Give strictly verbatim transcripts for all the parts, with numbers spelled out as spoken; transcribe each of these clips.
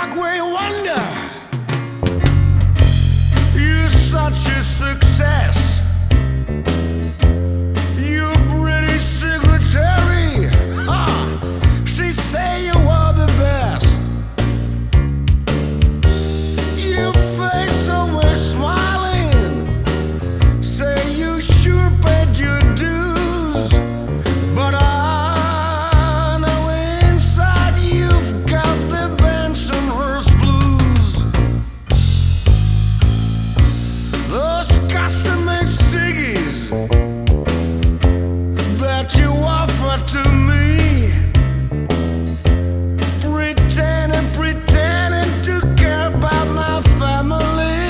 Broadway wonder. You're such a success. Your British secretary, ha, she say you are the best. Your face always smiling, say you sure paid your dues, but I know inside you've got the Bensonhurst blues. Those custom-made ciggies that you offer to me, pretending, pretending to care about my family,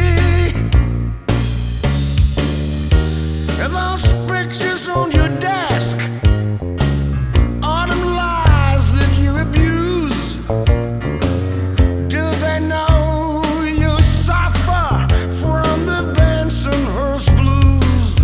and those pictures on your desk are them lies that you abuse. Do they know you suffer from the Bensonhurst blues?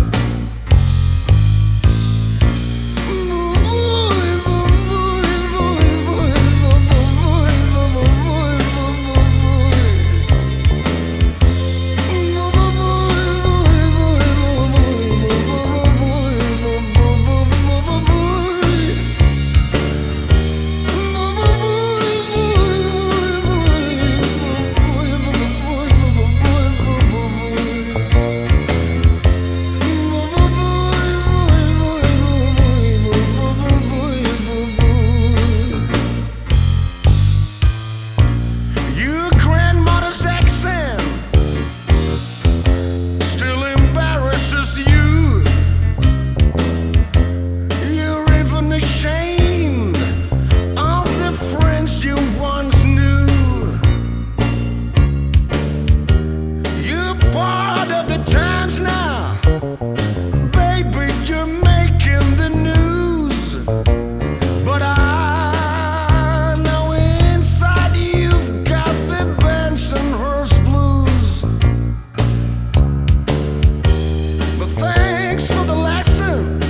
Your grandmother's accent still embarrasses you. You're even ashamed of the friends you once knew. You're part of the times now, baby, you're making the news, but I know inside you've got the Bensonhurst blues. But thanks for the lesson,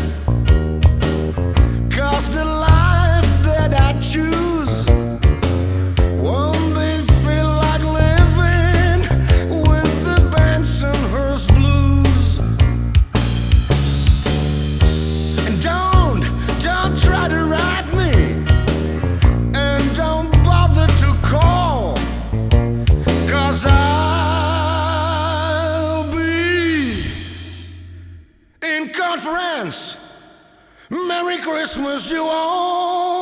'cause the life that I choose won't be feel like living with the Bensonhurst blues. And don't, don't try to write me, and don't bother to call, 'cause I'll be in conference. Merry Christmas, you all.